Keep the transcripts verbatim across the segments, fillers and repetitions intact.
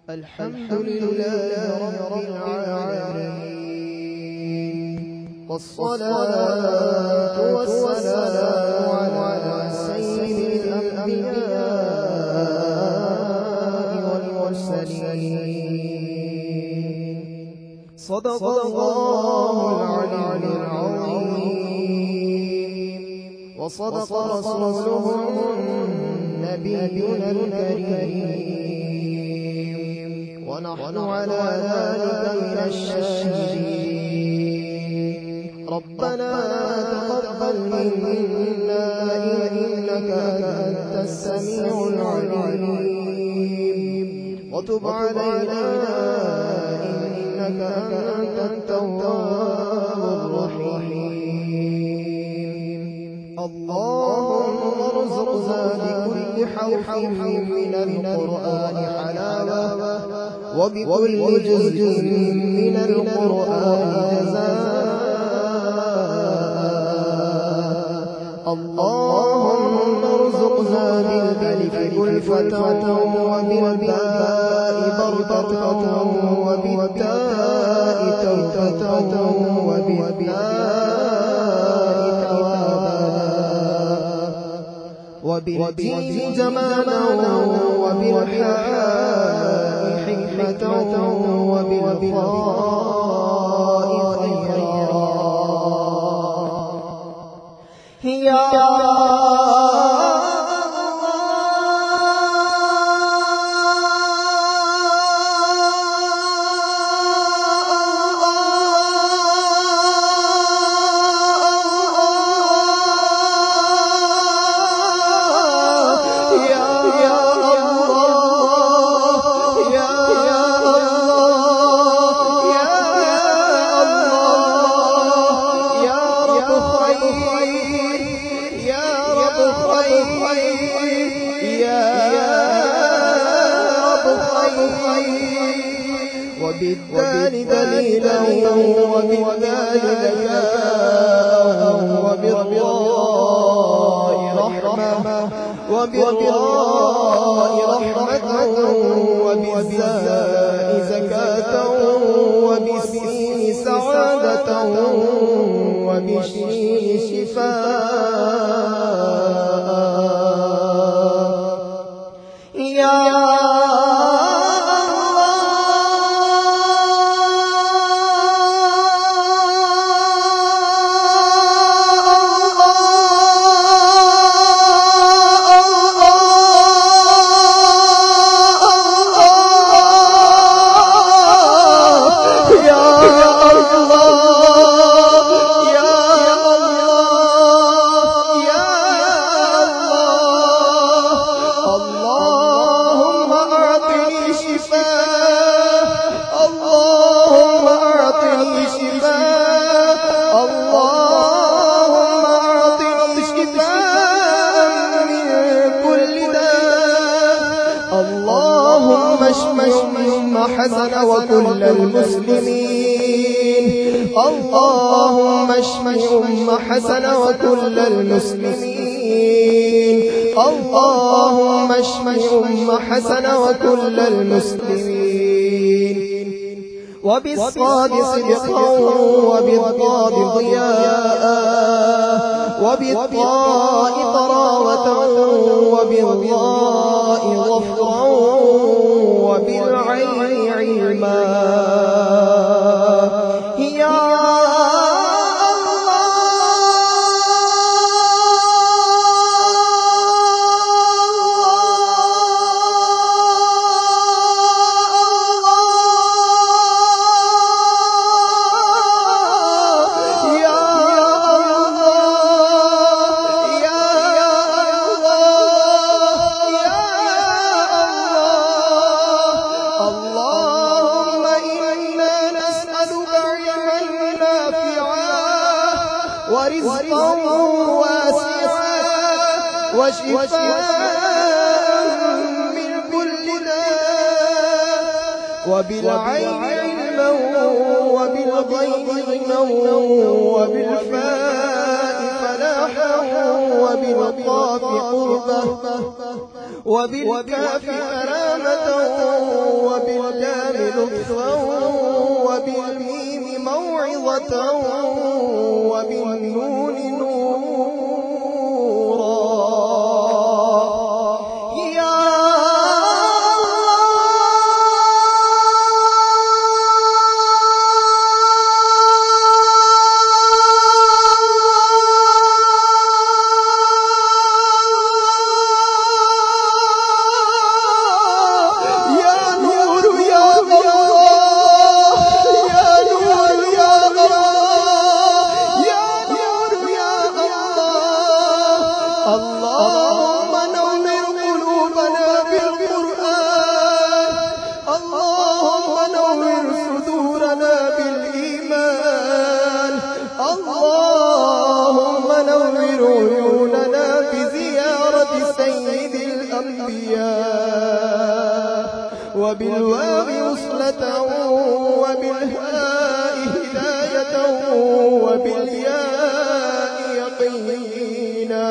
الحمد لله رب العالمين، والصلاة والسلام على سيد الأنبياء والمرسلين. صدق الله العلي العظيم، وصدق رسوله النبي الكريم، ونحن على ذلك من الشاهدين. ربنا تقبل منا إنك أنت السميع العليم، وتب علينا إنك أنت التواب الرحيم. اللهم ارزقنا بكل حرف من القرآن حلاوة، وبكل جزء من القرآن جزاء. اللهم ارزقنا بالألف ألفة، وبالباء بردة، وبالتاء توتة، وبالتاء وبالجيم جمالا، وبالحاء حكمة، وبالخاء خيرا. يا وبالدال دليلا، وبالدال ذكاء، وبالراء رحمة، وبالراء رحمة، وبالزاء زكاة، وبالسين سعادة، وبالشين شفاء. يا اللهم اشف أم حسن وكل المسلمين. اللهم اشف أم حسن وكل المسلمين. اللهم اشف أم حسن وكل المسلمين. وبالصاد صدقا، وبالضاد ضياء، وبالطاء طراوة، وبالضاء ظفرا، وبالعين علما. يا ورزقا واسعا، وشفاء من كل داء، وبالعين علما، وبالغيب غنى، وبالفاء فلاحا، وبالقاف قربة، وبالكاف كرامة، وبال نصرة وبالنون نورا. يا اللهم نور قلوبنا بالقرآن، اللهم نور صدورنا بالإيمان، اللهم نور عيوننا بزيارة سيد الأنبياء، وبالواو وصلة وبالهاء هداية وبالياء يقينا.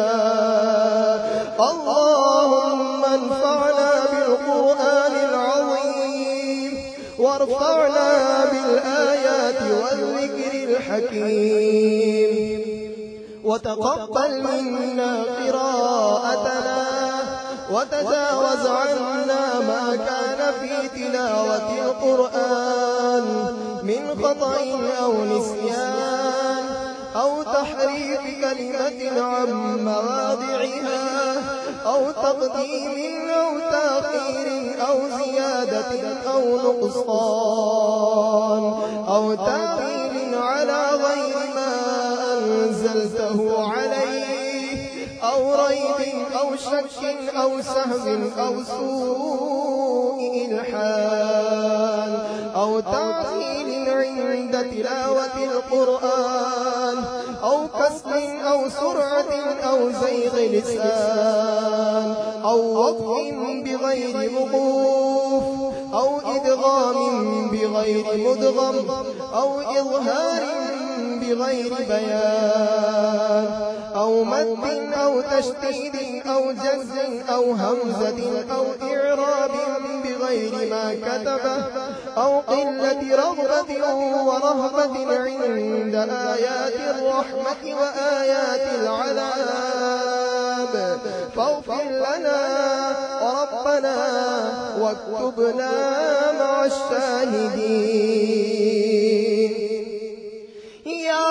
اللهم انفعنا بالقرآن العظيم وارفعنا بالآيات والذكر الحكيم، وتقبل منا قراءتنا وتجاوز عنا ما كان في تلاوة القرآن من خطأ أو نسيان أو تحريف كلمة عن مواضعها أو تقديم أو تأخير أو زيادة أو نقصان أو تعديل على غير ما أنزلته عليه أو ريب أو شك أو سهو أو سوء إلحاد أو تعطيل عند تلاوة القرآن أو كسل أو سرعة أو زيغ لسان أو وقف بغير وقوف أو إدغام بغير مدغم أو إظهار بغير بيان أو مد أو تشديد أو جزم أو همزة أو إعراب بغير ما كتبه أو قلة رغبة ورهبة عند آيات الرحمة وآيات العذاب، فاغفر لنا ربنا واكتبنا مع الشاهدين. يا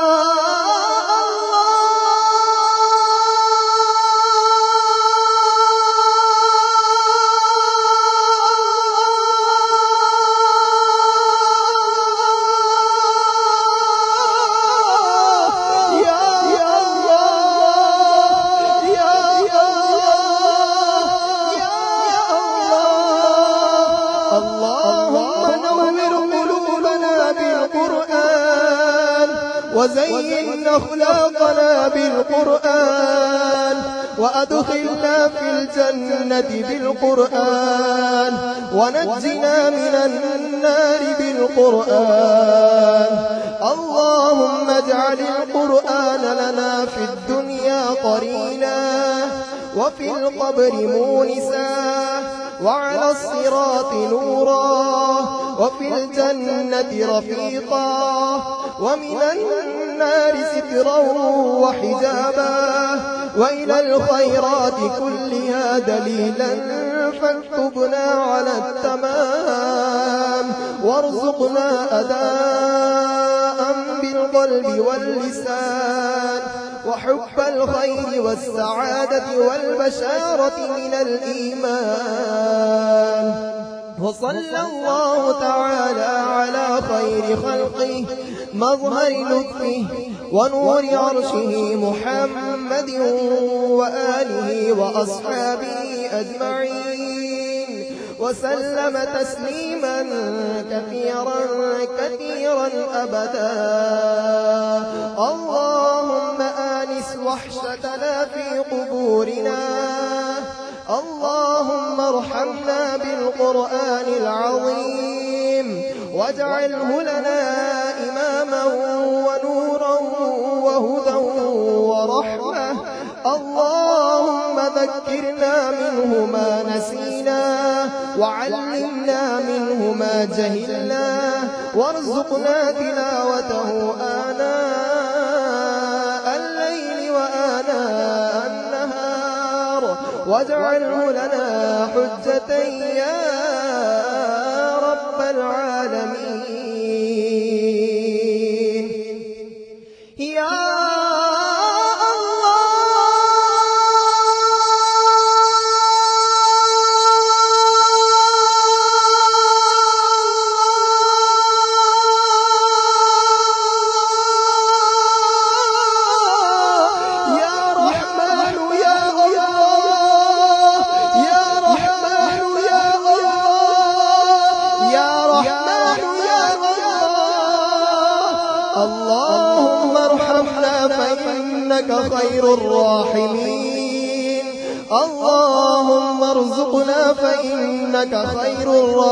اللهم نور قلوبنا بالقرآن وزين أخلاقنا بالقرآن وأدخلنا في الجنة بالقرآن ونجنا من النار بالقرآن. اللهم اجعل القرآن لنا في الدنيا قرينا وفي القبر مونسا وعلى الصراط نورا وفي الجنة رفيقا ومن النار سترا وحجابا وإلى الخيرات كلها دليلا، فاكتبنا على التمام وارزقنا أداء بالقلب واللسان وحب الخير والسعادة والبشارة من الإيمان. وصلى الله تعالى على خير خلقه مظهر لطفه ونور عرشه محمد وآله وأصحابه أجمعين، وسلم تسليما كثيرا كثيرا أبدا. اللهم آنس وحشتنا في قبورنا، اللهم ارحمنا بالقرآن العظيم واجعله لنا إماما ونورا وهدى ورحمة. اللهم ذكرنا منه ما نسينا وعلمنا منه ما جهلنا وارزقنا تلاوته آناء الليل وآناء النهار واجعله لنا حجة يا رب العالمين. يا اللهم ارحمنا فإنك خير الراحمين. اللهم ارزقنا فإنك خير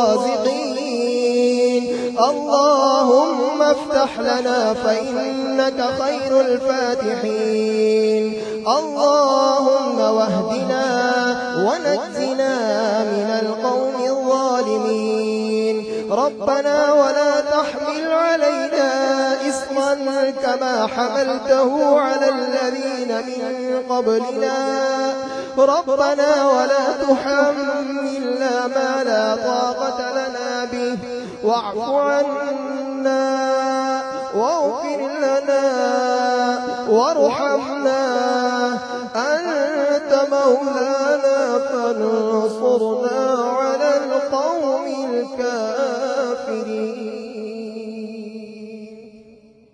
الرازقين. اللهم افتح لنا فإنك خير الفاتحين. اللهم واهدنا ونجنا من القوم الظالمين. ربنا ولا تحمل علينا إصرا كما حملته على الذين من قبلنا. ربنا ولا تحملنا ما لا طاقة لنا به واعف عنا واغفر لنا وارحمنا أنت مولانا فانصرنا على القوم الكافرين.